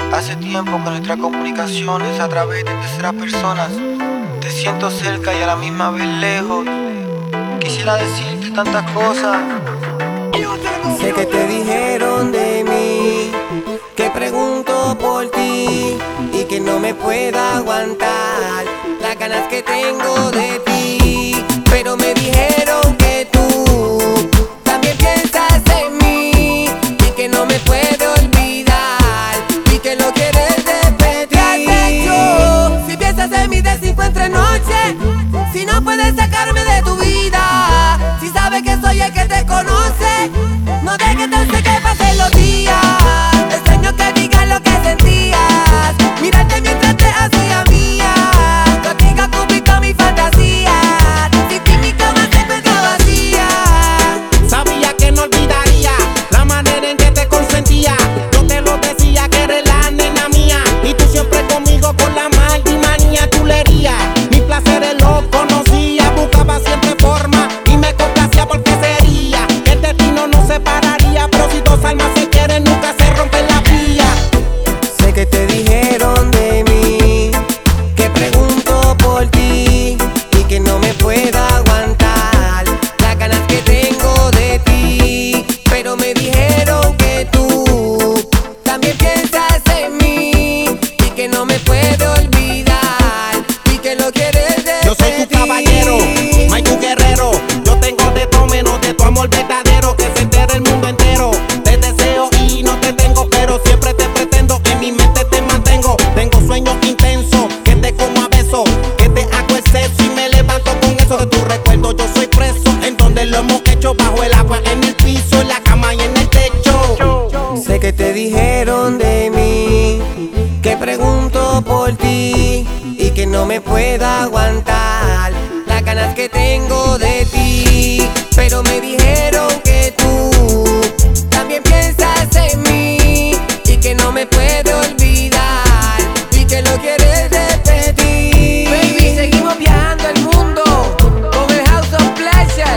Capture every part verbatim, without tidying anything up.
Hace tiempo que nuestra comunicación es a través de terceras personas. Te siento cerca y a la misma vez lejos. Quisiera decirte tantas cosas. Sé que te dijeron de mí, que pregunto por ti y que no me puedo aguantar las ganas que tengo de ti. Pero me dijeron que tú también piensas en mí y que no me puedo olvidar y que lo quieres repetir. ¿Qué has hecho? Si piensas en mí de cinco entre noche, si no puedes sacarme de tu vida, si sabes que soy el que te conoce, no dejes entonces que pasen los días. Extraño que digas lo que sentías, mírate mientras te hacía mía. Contigo cumplí todas mis fantasías, sin ti mi cama siempre está vacía. Sabía que no olvidaría la manera en que te consentía. Yo te lo decía que eres la nena mía y tú siempre conmigo con la manía chulería. Mis placeres los conocía, buscaba siempre forma y me complacía porque sería que el destino nos separaría. Pero si dos almas se quieren nunca se rompen la vía. Sé que te dijeron de mí, que pregunto por ti y que no me puedo aguantar las ganas que tengo de ti. Pero me dijeron que tú también piensas en mí y que no me puedo olvidar y que lo quieres repetir. Yo soy tu caballero, no hay tu guerrero. Yo tengo de todo menos de tu amor verdadero, que se entere el mundo entero. Te deseo y no te tengo, pero siempre te pretendo. En mi mente te mantengo. Tengo sueños intensos, que te como a besos, que te hago el sexo y me levanto con eso. De tu recuerdo yo soy preso, en donde lo hemos hecho, bajo el agua, en el piso, en la cama y en el techo. Sé que te dijeron de mí, que pregunto por ti y que no me puedo aguantar las ganas que tengo de ti. Pero me dijeron que tú también piensas en mí y que no me puedo olvidar y que lo quieres repetir. Baby, seguimos viajando el mundo con el House of Pleasure.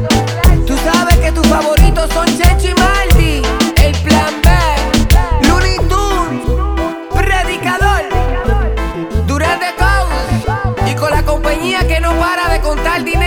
Tú sabes que tus favoritos son Checho y Maldi, El Plan B, Looney Tunes, Predicador, Durán de Coast, y con la compañía que no para de contar dinero.